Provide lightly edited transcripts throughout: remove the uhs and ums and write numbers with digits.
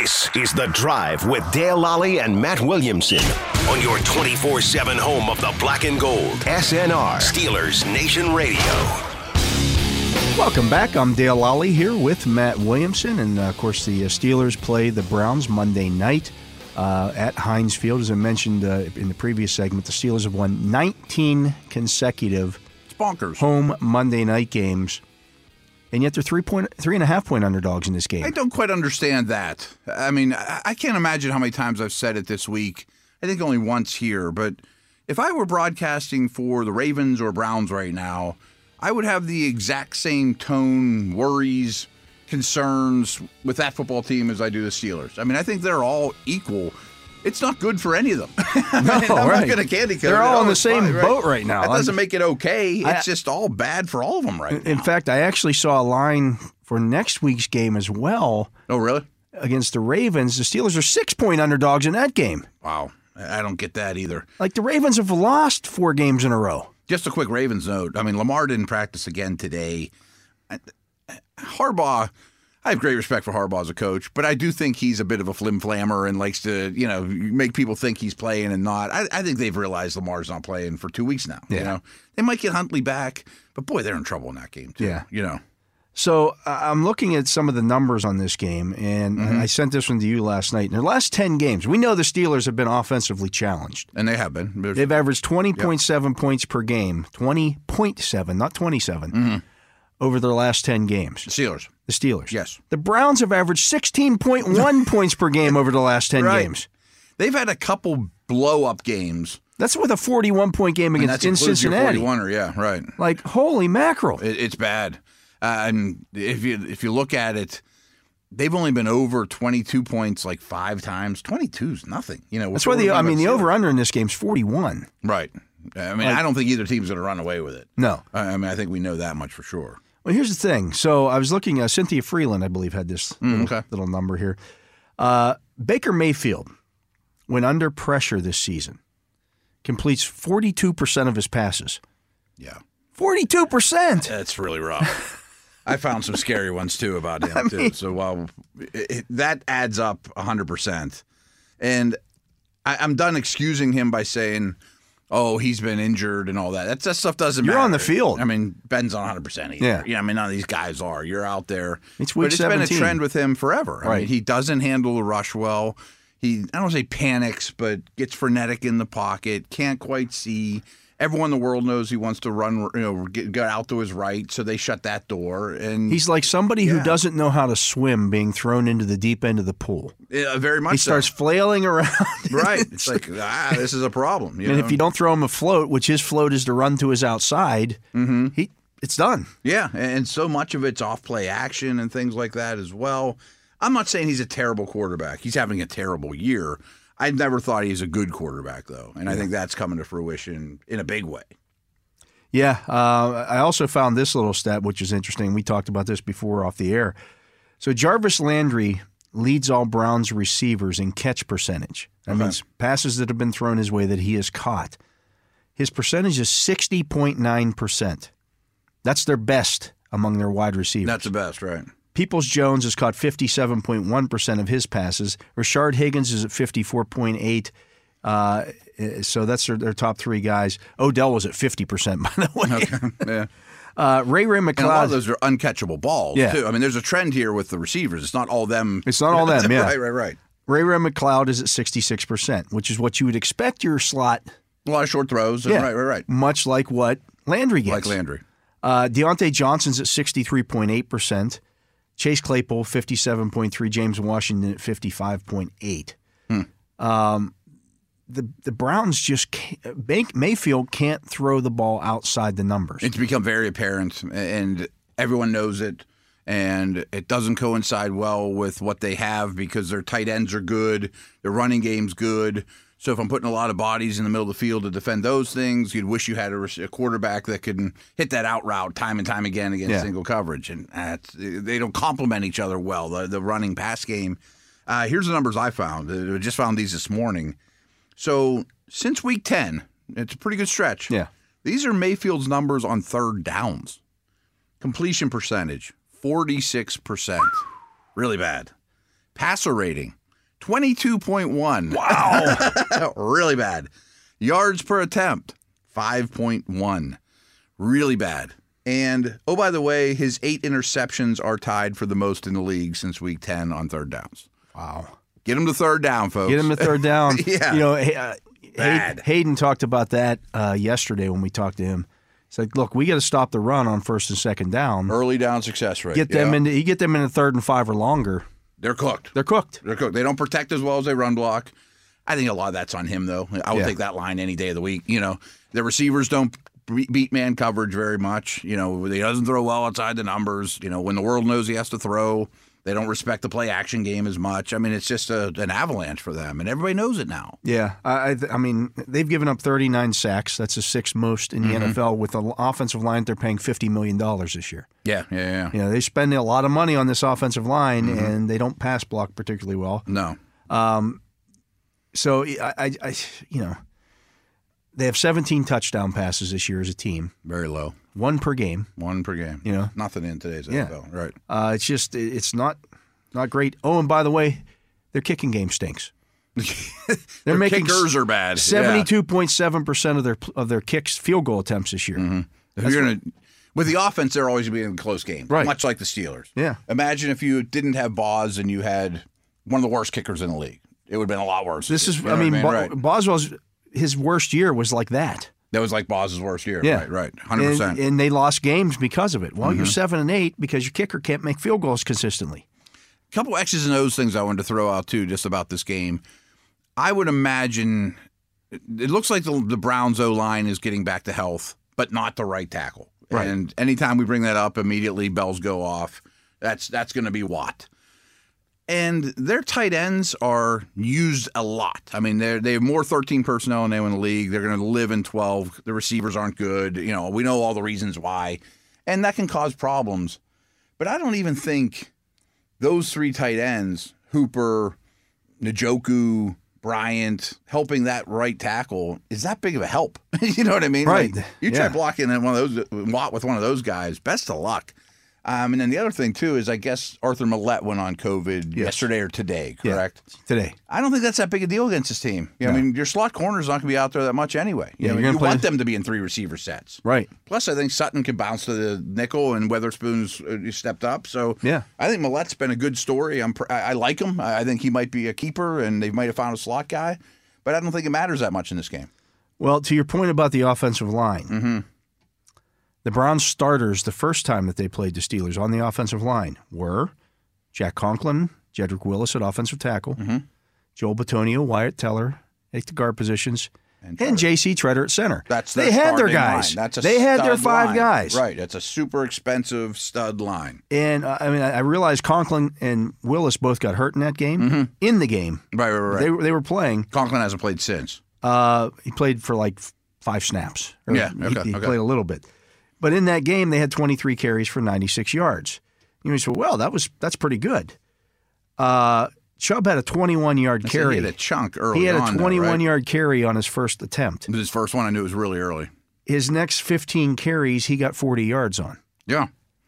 This is The Drive with Dale Lally and Matt Williamson on your 24/7 home of the black and gold. SNR, Steelers Nation Radio. Welcome back. I'm Dale Lally here with Matt Williamson. And, of course, the Steelers play the Browns Monday night at Heinz Field. As I mentioned in the previous segment, the Steelers have won 19 consecutive home Monday night games. And yet they're 3.5-point underdogs in this game. I don't quite understand that. I mean, I can't imagine how many times I've said it this week. I think only once here. But if I were broadcasting for the Ravens or Browns right now, I would have the exact same tone, worries, concerns with that football team as I do the Steelers. I mean, I think they're all equal. It's not good for any of them. I'm not going to candy coat. They're all in the same boat right now. That doesn't make it okay. It's just all bad for all of them right now. In fact, I actually saw a line for next week's game as well. Oh, really? Against the Ravens. The Steelers are 6-point underdogs in that game. Wow. I don't get that either. Like, the Ravens have lost 4 games in a row. Just a quick Ravens note. I mean, Lamar didn't practice again today. Harbaugh, I have great respect for Harbaugh as a coach, but I do think he's a bit of a flim-flammer and likes to, make people think he's playing and not. I think they've realized Lamar's not playing for 2 weeks now. Yeah. They might get Huntley back, but boy, they're in trouble in that game too. Yeah. So I'm looking at some of the numbers on this game, and I sent this one to you last night. In their last 10 games, we know the Steelers have been offensively challenged. And they have been. They've averaged 20.7 points per game, 20.7, not 27, over their last 10 games. The Steelers. Yes. The Browns have averaged 16.1 points per game over the last 10 games. They've had a couple blow-up games. That's with a 41-point game in Cincinnati. 41er, yeah, right. Like, holy mackerel. It's bad. And if you look at it, they've only been over 22 points like 5 times. 22 is nothing. That's why the over-under in this game is 41. Right. I mean, I don't think either team's going to run away with it. No. I mean, I think we know that much for sure. Well, here's the thing. So I was looking, Cynthia Freeland, I believe, had this little number here. Baker Mayfield, when under pressure this season, completes 42% of his passes. Yeah. 42%! That's really rough. I found some scary ones, too, about him, too. So while that adds up 100%. And I'm done excusing him by saying, oh, he's been injured and all that. That stuff doesn't matter. You're on the field. I mean, Ben's on 100% either. Yeah. I mean, none of these guys are. You're out there. It's week 17. But it's been a trend with him forever. Right. I mean, he doesn't handle the rush well. I don't want to say panics, but gets frenetic in the pocket, can't quite see. Everyone in the world knows he wants to run, get out to his right, so they shut that door. And he's like somebody who doesn't know how to swim being thrown into the deep end of the pool. Very much He starts flailing around. Right. It's like, this is a problem. And if you don't throw him a float, which his float is to run to his outside, it's done. Yeah, and so much of it's off-play action and things like that as well. I'm not saying he's a terrible quarterback. He's having a terrible year. I never thought he was a good quarterback, though, and I think that's coming to fruition in a big way. Yeah, I also found this little stat, which is interesting. We talked about this before off the air. So Jarvis Landry leads all Browns receivers in catch percentage. That means passes that have been thrown his way that he has caught. His percentage is 60.9%. That's their best among their wide receivers. That's the best, right? Peoples-Jones has caught 57.1% of his passes. Rashard Higgins is at 54.8%. So that's their top 3 guys. Odell was at 50%, by the way. Okay. Yeah. Ray McCloud. And a lot of those are uncatchable balls, too. I mean, there's a trend here with the receivers. It's not all them. It's not all them, yeah. Right. Ray McCloud is at 66%, which is what you would expect your slot. A lot of short throws. Yeah. Right. Much like what Landry gets. Like Landry. Deontay Johnson's at 63.8%. Chase Claypool, 57.3%. James Washington at 55.8%. The Browns just can't, Mayfield can't throw the ball outside the numbers. It's become very apparent, and everyone knows it, and it doesn't coincide well with what they have because their tight ends are good, their running game's good. So if I'm putting a lot of bodies in the middle of the field to defend those things, you'd wish you had a quarterback that could hit that out route time and time again against single coverage. And they don't complement each other well, the running pass game. Here's the numbers I found. I just found these this morning. So since week 10, it's a pretty good stretch. Yeah. These are Mayfield's numbers on third downs. Completion percentage, 46%. Really bad. Passer rating, 22.1. Wow. Really bad. Yards per attempt, 5.1. Really bad. And, oh, by the way, his 8 interceptions are tied for the most in the league since week 10 on third downs. Wow. Get him to third down, folks. Get him to third down. Yeah. You know, Bad. Hayden talked about that yesterday when we talked to him. It's like, look, we got to stop the run on first and second down. Early down success rate. Get them into third and 5 or longer. They're cooked. They're cooked. They're cooked. They don't protect as well as they run block. I think a lot of that's on him, though. I would take that line any day of the week. You know, the receivers don't beat man coverage very much. You know, he doesn't throw well outside the numbers. You know, when the world knows he has to throw, they don't respect the play action game as much. I mean, it's just an avalanche for them, and everybody knows it now. Yeah. I mean, they've given up 39 sacks. That's the 6th most in the NFL with an offensive line they're paying $50 million this year. Yeah. You know, they spend a lot of money on this offensive line, and they don't pass block particularly well. No. So, I you know, they have 17 touchdown passes this year as a team. Very low. 1 per game. 1 per game. You know? Nothing in today's NFL. Right. It's just, it's not great. Oh, and by the way, their kicking game stinks. Their making kickers are bad. 72.7% of their kicks, field goal attempts this year. If you're gonna, with the offense, they're always going to be in a close game, right? Much like the Steelers. Yeah. Imagine if you didn't have Boz and you had one of the worst kickers in the league. It would have been a lot worse. This is, you know right. Boswell's his worst year was like that. That was like Boz's worst year. Yeah. Right. 100%. And they lost games because of it. Well, you're 7-8 because your kicker can't make field goals consistently. A couple X's and O's things I wanted to throw out too, just about this game. I would imagine it looks like the Browns O-line is getting back to health, but not the right tackle. Right. And anytime we bring that up, immediately bells go off. That's going to be Watt. And their tight ends are used a lot. I mean, they have more 13 personnel than anyone in the league. They're going to live in 12. The receivers aren't good. You know, we know all the reasons why. And that can cause problems. But I don't even think those 3 tight ends, Hooper, Njoku, Bryant, helping that right tackle is that big of a help. You know what I mean? Right. Like, you try blocking Watt with one of those guys, best of luck. And then the other thing, too, is I guess Arthur Millette went on COVID yesterday or today, correct? Yeah, today. I don't think that's that big a deal against this team. You know, I mean, your slot corner's not going to be out there that much anyway. You want them to be in 3 receiver sets. Right. Plus, I think Sutton can bounce to the nickel, and Weatherspoon's stepped up. So I think Millette's been a good story. I like him. I think he might be a keeper, and they might have found a slot guy. But I don't think it matters that much in this game. Well, to your point about the offensive line, the Browns starters the first time that they played the Steelers on the offensive line were Jack Conklin, Jedrick Willis at offensive tackle, Joel Bitonio, Wyatt Teller at the guard positions, and J.C. Treader at center. They had their guys. Line. They had their 5 guys. Right. That's a super expensive stud line. And I realized Conklin and Willis both got hurt in that game. In the game, right. They were playing. Conklin hasn't played since. He played for like 5 snaps. He played a little bit. But in that game, they had 23 carries for 96 yards. You say, well, that's pretty good. Chubb had a 21-yard carry. He had a chunk early. He had a 21-yard carry on his first attempt. It was his first one. I knew it was really early. His next 15 carries, he got 40 yards on. Yeah.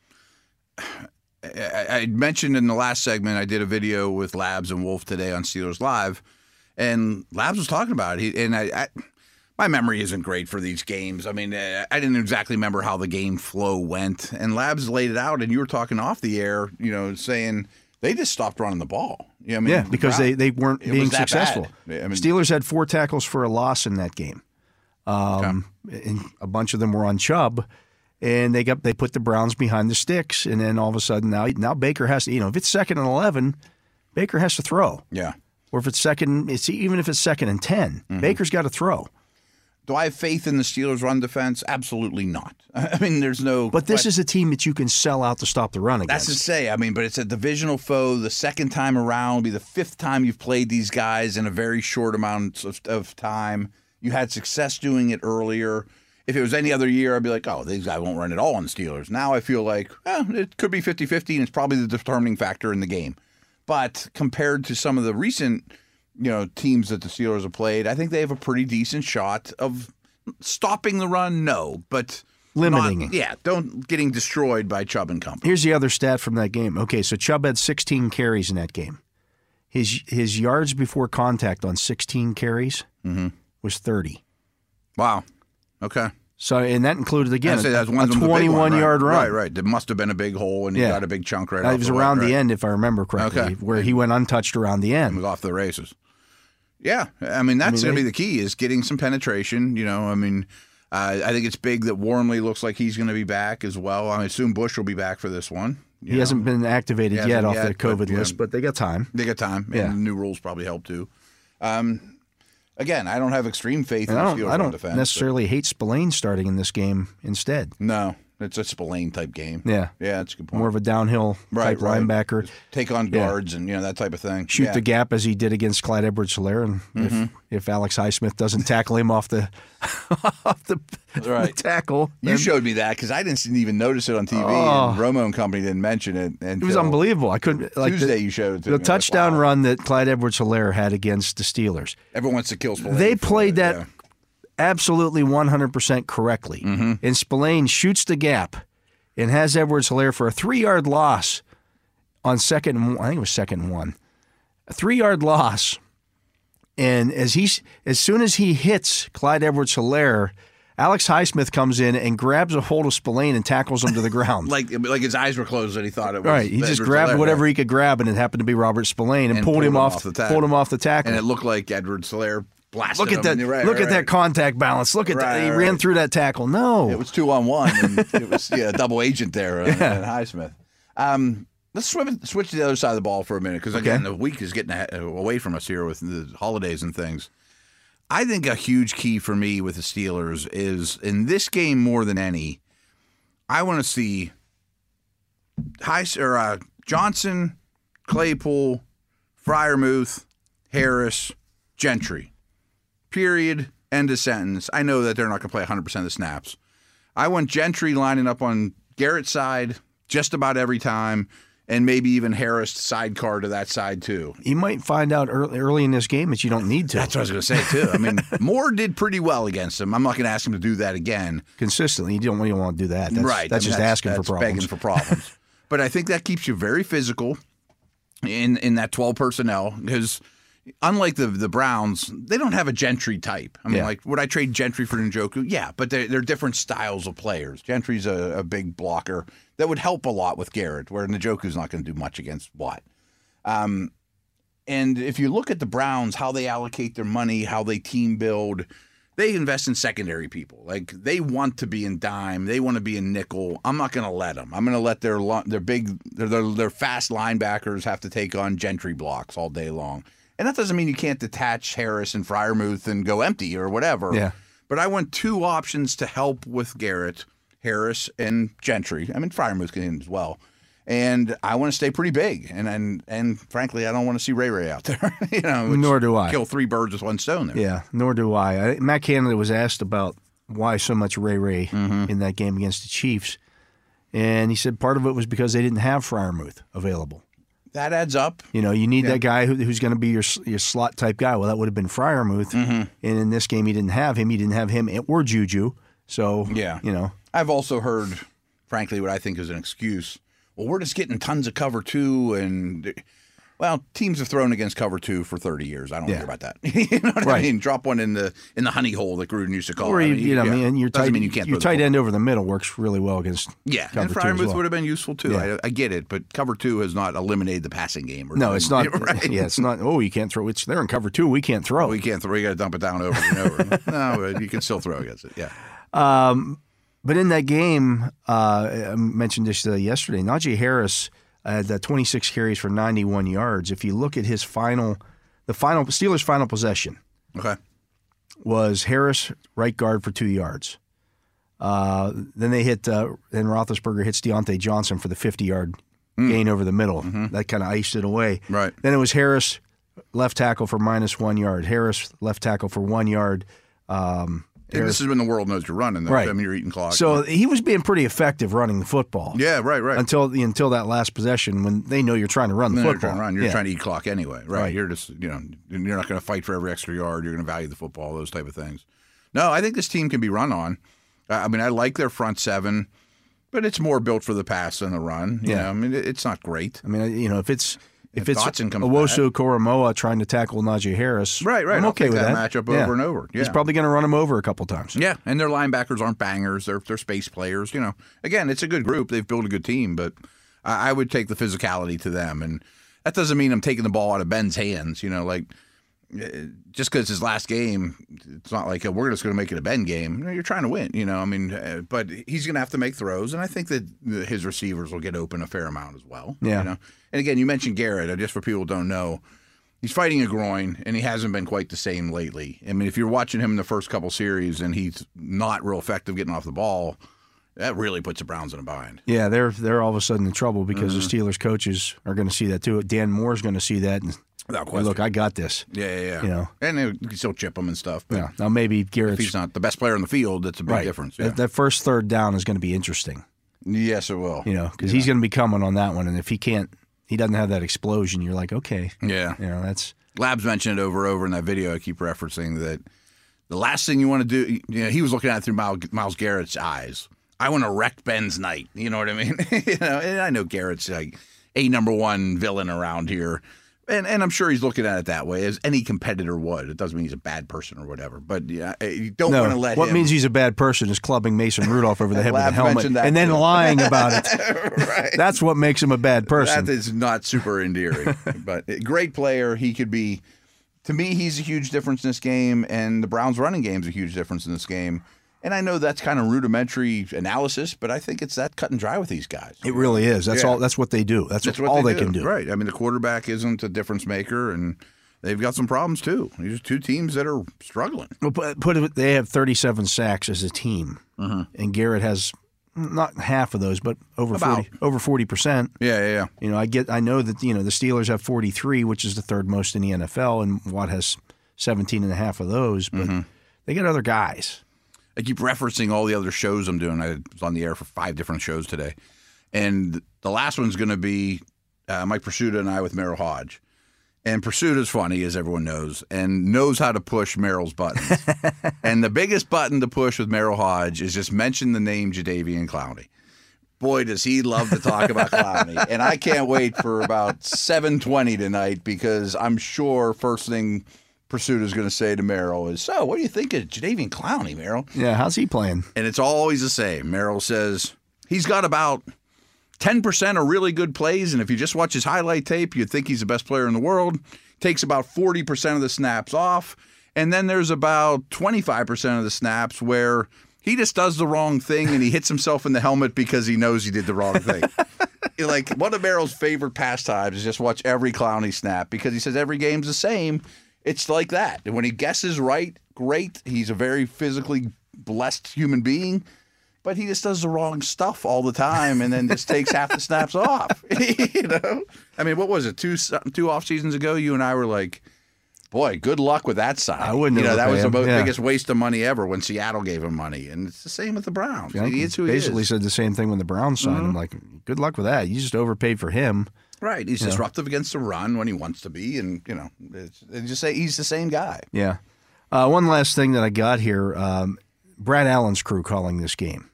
I mentioned in the last segment, I did a video with Labs and Wolf today on Steelers Live, and Labs was talking about it. My memory isn't great for these games. I mean, I didn't exactly remember how the game flow went. And Labs laid it out, and you were talking off the air, saying they just stopped running the ball. You know, because they weren't being successful. Steelers had 4 tackles for a loss in that game. And a bunch of them were on Chubb. And they put the Browns behind the sticks. And then all of a sudden now Baker has to, if it's 2nd and 11, Baker has to throw. Yeah. Or if it's even if it's 2nd and 10, Baker's got to throw. Do I have faith in the Steelers' run defense? Absolutely not. I mean, there's no... But this is a team that you can sell out to stop the run against. That's to say. I mean, but it's a divisional foe. The second time around will be the 5th time you've played these guys in a very short amount of time. You had success doing it earlier. If it was any other year, I'd be like, oh, these guys won't run at all on the Steelers. Now I feel like, it could be 50-50, and it's probably the determining factor in the game. But compared to some of the recent... teams that the Steelers have played, I think they have a pretty decent shot of stopping the run. No, but limiting it. Don't getting destroyed by Chubb and company. Here's the other stat from that game. Okay, so Chubb had 16 carries in that game. his yards before contact on 16 carries was 30. Wow. Okay. So, and that included, again, that's a 21-yard run. Right. There must have been a big hole, and he got a big chunk right off. It was around the end, if I remember correctly, where he went untouched around the end. He was off the races. Yeah. I mean, that's going to be the key, is getting some penetration. I think it's big that Wormley looks like he's going to be back as well. I assume Bush will be back for this one. He hasn't been activated yet off the COVID list, but they got time. They got time. And the new rules probably help too. Again, I don't have extreme faith in the Steelers I don't defense. necessarily hate Spillane starting in this game instead. No, it's a Spillane type game. Yeah. Yeah, that's a good point. More of a downhill type linebacker. Just take on guards and that type of thing. Shoot the gap as he did against Clyde Edwards-Helaire, and if Alex Highsmith doesn't tackle him off the the tackle. You showed me that because I didn't even notice it on TV, and Romo and company didn't mention it. It was unbelievable. I couldn't. Tuesday you showed it to me. The touchdown run that Clyde Edwards-Helaire had against the Steelers. Everyone wants to kill Spillane. They played that absolutely 100% correctly. And Spillane shoots the gap and has Edwards-Helaire for a 3-yard loss on second and I think it was second and 1. A 3-yard loss. And as soon as he hits Clyde Edwards-Helaire, Alex Highsmith comes in and grabs a hold of Spillane and tackles him to the ground. like his eyes were closed and he thought it was right. He just grabbed whatever he could grab, and it happened to be Robert Spillane, and pulled him off the tackle. And it looked like Edwards-Helaire blasted Look at him. that! Look at that contact balance. Look at that! He ran through that tackle. No, it was 2-on-1, and it was a double agent there on Highsmith. Let's switch to the other side of the ball for a minute, because again, the week is getting away from us here with the holidays and things. I think a huge key for me with the Steelers is, in this game more than any, I want to see Johnson, Claypool, Freiermuth, Harris, Gentry. Period. End of sentence. I know that they're not going to play 100% of the snaps. I want Gentry lining up on Garrett's side just about every time, and maybe even Harris sidecar to that side too. You might find out early in this game that you don't need to. That's what I was going to say too. I mean, Moore did pretty well against him. I'm not going to ask him to do that again. Consistently, you don't want to do that. That's just asking for problems. Begging for problems. But I think that keeps you very physical in that 12 personnel, because unlike the Browns, they don't have a Gentry type. I mean, like, would I trade Gentry for Njoku? Yeah, but they're different styles of players. Gentry's a big blocker that would help a lot with Garrett, where Njoku's not going to do much against Watt. And if you look at the Browns, how they allocate their money, how they team build, they invest in secondary people. Like, they want to be in dime. They want to be in nickel. I'm not going to let them. I'm going to let their fast linebackers have to take on Gentry blocks all day long. And that doesn't mean you can't detach Harris and Freiermuth and go empty or whatever. Yeah. But I want two options to help with Garrett, Harris and Gentry. I mean, Freiermuth can in as well. And I want to stay pretty big. And frankly, I don't want to see Ray out there. Nor do I. Kill 3 birds with 1 stone there. Yeah, nor do I. Matt Canada was asked about why so much Ray in that game against the Chiefs. And he said part of it was because they didn't have Freiermuth available. That adds up. You need that guy who's going to be your slot type guy. Well, that would have been Freiermuth. And in this game, he didn't have him. He didn't have him or Juju. So, I've also heard, frankly, what I think is an excuse. Well, we're just getting tons of cover 2, and teams have thrown against cover 2 for 30 years. I don't care about that. You know what I mean? Drop one in the honey hole that Gruden used to call it. Your tight end over the middle works really well against cover 2 Freiermuth would have been useful too. Yeah. I get it, but cover 2 has not eliminated the passing game. No, it's not. Right? Yeah, it's not. Oh, you can't throw. They're in cover 2. We can't throw. We can't throw. You got to dump it down over and over. No, you can still throw against it. Yeah. But in that game, I mentioned this yesterday, Najee Harris had 26 carries for 91 yards. If you look at his Steelers' final possession, was Harris right guard for 2 yards. Then they then Roethlisberger hits Deontay Johnson for the 50-yard gain over the middle. That kind of iced it away. Right. Then it was Harris left tackle for -1 yard. Harris left tackle for 1 yard. This is when the world knows you're running. Right. I mean, you're eating clock. So he was being pretty effective running the football. Yeah, right. Until that last possession, when they know you're trying to run the football. You're trying to eat clock anyway, right? You're just, you're not going to fight for every extra yard. You're going to value the football, those type of things. No, I think this team can be run on. I mean, I like their front 7, but it's more built for the pass than the run. You know, I mean, it's not great. I mean, if it's If it's Dotson comes Owosu back. Koromoa trying to tackle Najee Harris, Right. I'm I'll okay take with that matchup Yeah. over and over. Yeah. He's probably going to run him over a couple times. Yeah, and their linebackers aren't bangers. They're space players. Again, it's a good group. They've built a good team, but I would take the physicality to them, and that doesn't mean I'm taking the ball out of Ben's hands. Just because it's his last game, it's not like we're just going to make it a Ben game. You're trying to win. But he's going to have to make throws, and I think that his receivers will get open a fair amount as well. Yeah. And again, you mentioned Garrett. Just for people who don't know, he's fighting a groin, and he hasn't been quite the same lately. I mean, if you're watching him in the first couple series and he's not real effective getting off the ball, that really puts the Browns in a bind. Yeah, they're all of a sudden in trouble because the Steelers coaches are going to see that too. Dan Moore's going to see that and Without hey, question. look, I got this. Yeah. And you can still chip him and stuff. But Yeah. Now maybe if Garrett's he's not the best player on the field, that's a big right. difference. Yeah. That first third down is going to be interesting. Yes, it will. Because he's going to be coming on that one, and if he doesn't have that explosion, you're like, okay, Yeah. that's Labs mentioned it over in that video I keep referencing that the last thing you want to do, he was looking at it through Myles Garrett's eyes. I want to wreck Ben's night. You know what I mean? And I know Garrett's like a number one villain around here. And I'm sure he's looking at it that way, as any competitor would. It doesn't mean he's a bad person or whatever. But you don't want to let what him. means he's a bad person is clubbing Mason Rudolph over the head with a Labs helmet mentioned that and then too. lying about it. Right. That's what makes him a bad person. That is not super endearing. But great player. He could be, to me, he's a huge difference in this game. And the Browns running game is a huge difference in this game. And I know that's kind of rudimentary analysis, but I think it's that cut and dry with these guys. It really is. That's Yeah. all. That's what they do. That's What all they can do. Right. I mean, the quarterback isn't a difference maker, and they've got some problems too. These are two teams that are struggling. Well, they have 37 sacks as a team, and Garrett has not half of those, but over 40%. Yeah. I know that the Steelers have 43, which is the third most in the NFL, and Watt has 17 and a half of those. But they got other guys. I keep referencing all the other shows I'm doing. I was on the air for 5 different shows today. And the last one's going to be Mike Pursuta and I with Merrill Hodge. And Pursuita's funny, as everyone knows, and knows how to push Merrill's buttons. And the biggest button to push with Merrill Hodge is just mention the name Jadeveon Clowney. Boy, does he love to talk about Clowney. And I can't wait for about 7:20 tonight because I'm sure first thing Pursuita's going to say to Merrill is, so what do you think of Jadeveon Clowney, Merrill? Yeah, how's he playing? And it's always the same. Merrill says he's got about 10% of really good plays, and if you just watch his highlight tape, you'd think he's the best player in the world. Takes about 40% of the snaps off, and then there's about 25% of the snaps where he just does the wrong thing and he hits himself in the helmet because he knows he did the wrong thing. Like, one of Merrill's favorite pastimes is just watch every Clowney snap because he says every game's the same. It's like that. And when he guesses right, great. He's a very physically blessed human being, but he just does the wrong stuff all the time and then just takes half the snaps off. I mean, what was it? Two off seasons ago, you and I were like, boy, good luck with that side. I wouldn't that was the overpay him. biggest waste of money ever when Seattle gave him money. And it's the same with the Browns. He is who he Basically is. said the same thing when the Browns signed him. Like, good luck with that. You just overpaid for him. Right. He's disruptive against the run when he wants to be. And, they just say he's the same guy. Yeah. One last thing that I got here, Brad Allen's crew calling this game.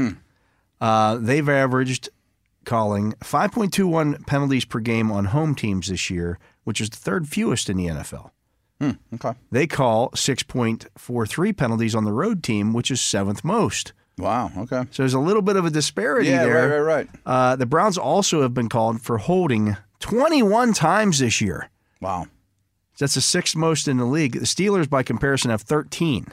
They've averaged calling 5.21 penalties per game on home teams this year, which is the third fewest in the NFL. Okay. They call 6.43 penalties on the road team, which is seventh most. Wow. Okay. So there's a little bit of a disparity there. Right. The Browns also have been called for holding 21 times this year. Wow. That's the sixth most in the league. The Steelers, by comparison, have 13.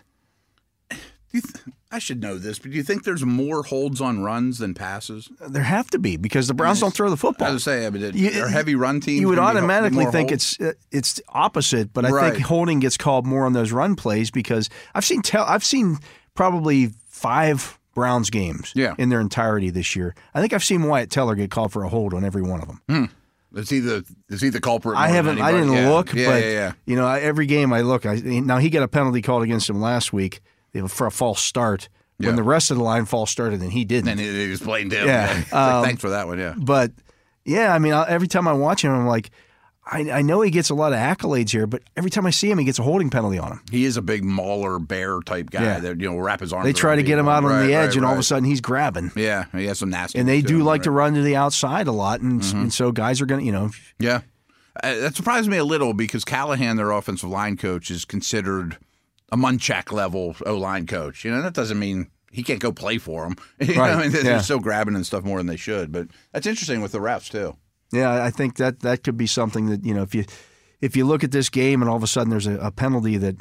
I should know this, but do you think there's more holds on runs than passes? There have to be because the Browns don't throw the football. I was say, they're heavy run teams. You would gonna be automatically more think holds? it's opposite, but I Right. think holding gets called more on those run plays because I've seen probably 5 Browns games in their entirety this year. I think I've seen Wyatt Teller get called for a hold on every one of them. Is he the culprit? I haven't. I didn't look, but yeah. Every game I look. Now he got a penalty called against him last week for a false start. When the rest of the line false started, and he didn't. And he was blamed him. Yeah. It's like, thanks for that one. Yeah. But yeah, I mean, every time I watch him, I'm like, I know he gets a lot of accolades here, but every time I see him, he gets a holding penalty on him. He is a big mauler bear type guy that will wrap his arms. They try around to get him people. out on the edge, and all of a right. sudden he's grabbing. Yeah, he has some nasty. And they ones do too, like to run to the outside a lot, and so guys are going to, Yeah. That surprised me a little because Callahan, their offensive line coach, is considered a Munchak level O-line coach. That doesn't mean he can't go play for them. Right. They're still grabbing and stuff more than they should. But that's interesting with the refs too. Yeah, I think that could be something that if you look at this game and all of a sudden there's a penalty that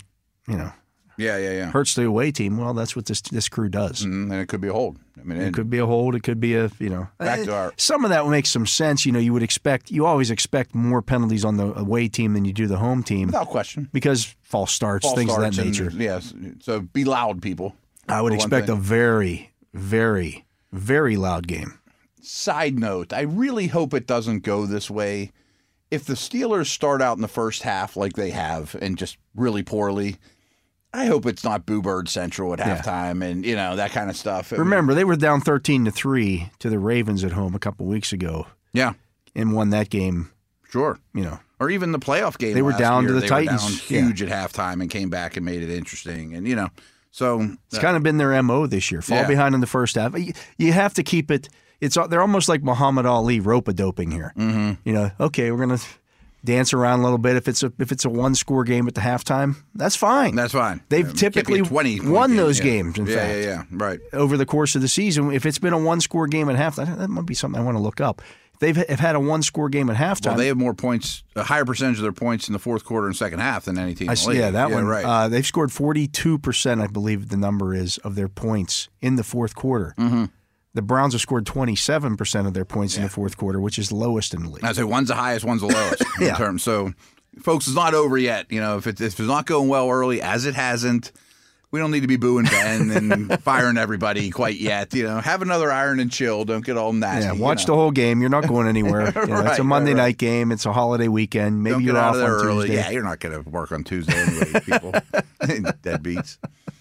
hurts the away team. Well, that's what this crew does. And it could be a hold. It could be a hold. It could be back to our. Some of that makes some sense. You always expect more penalties on the away team than you do the home team, Without question, because false starts, things of that nature. Yes, so be loud, people. I would expect a very, very, very loud game. Side note: I really hope it doesn't go this way. If the Steelers start out in the first half like they have and just really poorly, I hope it's not Boo Bird Central at halftime and that kind of stuff. Remember, they were down 13-3 to the Ravens at home a couple weeks ago. Yeah, and won that game. Sure, or even the playoff game. They were down to the Titans. Titans, were down huge at halftime and came back and made it interesting. And so it's kind of been their MO this year. Fall behind in the first half. You have to keep it. They're almost like Muhammad Ali rope-a-doping here. Mm-hmm. Okay, we're gonna dance around a little bit. If it's a one-score game at the halftime, that's fine. That's fine. They've typically won those games. In fact, yeah, right. Over the course of the season, if it's been a one-score game at halftime, that might be something I want to look up. They've had a one-score game at halftime. Well, they have more points, a higher percentage of their points in the fourth quarter and second half than any team in the league. Yeah, that one. Right. They've scored 42%, I believe the number is, of their points in the fourth quarter. Mm-hmm. The Browns have scored 27% of their points in the fourth quarter, which is lowest in the league. I say one's the highest, one's the lowest in terms. So, folks, it's not over yet. If it's not going well early, as it hasn't, we don't need to be booing Ben and firing everybody quite yet. Have another iron and chill. Don't get all nasty. Yeah, watch the whole game. You're not going ananywhere. It's a Monday night game. It's a holiday weekend. Maybe you're off on early. Tuesday. Yeah, you're not going to work on Tuesday anyway, people. Deadbeats.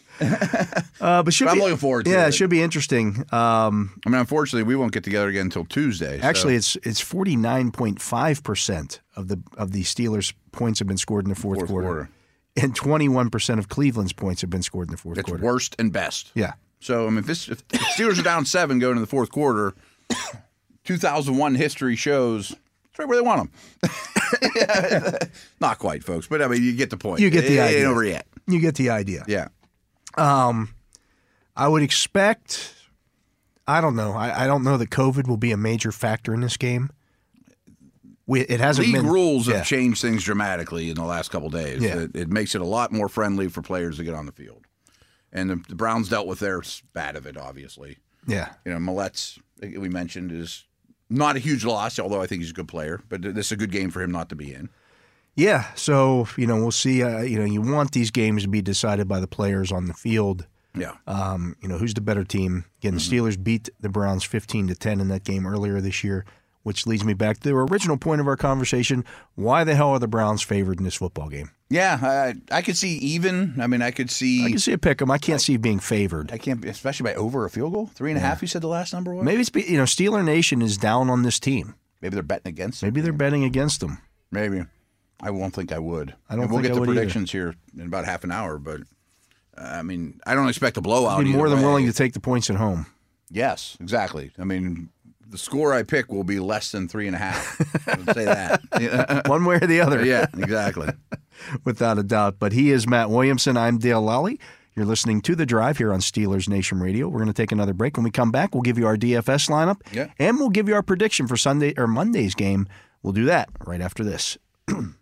I'm looking forward to it. Yeah, it should be interesting. Unfortunately, we won't get together again until Tuesday. Actually, it's 49.5% of the Steelers' points have been scored in the fourth quarter. And 21% of Cleveland's points have been scored in the fourth quarter. It's worst and best. Yeah. So, if the Steelers are down 7 going into the fourth quarter, 2001 history shows it's right where they want them. Not quite, folks, but you get the point. You get the idea. It ain't over yet. You get the idea. Yeah. I would expect, I don't know. I don't know that COVID will be a major factor in this game. It hasn't League been. rules have changed things dramatically in the last couple of days. Yeah. It makes it a lot more friendly for players to get on the field. And the Browns dealt with their bad of it, obviously. Yeah. Millet's, we mentioned, is not a huge loss, although I think he's a good player. But this is a good game for him not to be in. Yeah, so we'll see. You want these games to be decided by the players on the field. Yeah. Who's the better team? Again, the Steelers beat the Browns 15-10 in that game earlier this year, which leads me back to the original point of our conversation. Why the hell are the Browns favored in this football game? Yeah, I could see even. I could see a pick 'em. I can't see being favored. I can't, especially by over a field goal. 3.5. You said the last number was. Maybe it's Steeler Nation is down on this team. Maybe they're betting against them. Maybe they're betting against them. Maybe. I won't think I would. We'll get the predictions here in about half an hour, but I don't expect a blowout. I'd be more than willing to take the points at home. Yes, exactly. The score I pick will be less than 3.5. I would say that. One way or the other. Yeah, exactly. Without a doubt. But he is Matt Williamson. I'm Dale Lally. You're listening to The Drive here on Steelers Nation Radio. We're going to take another break. When we come back, we'll give you our DFS lineup, and we'll give you our prediction for Monday's game. We'll do that right after this.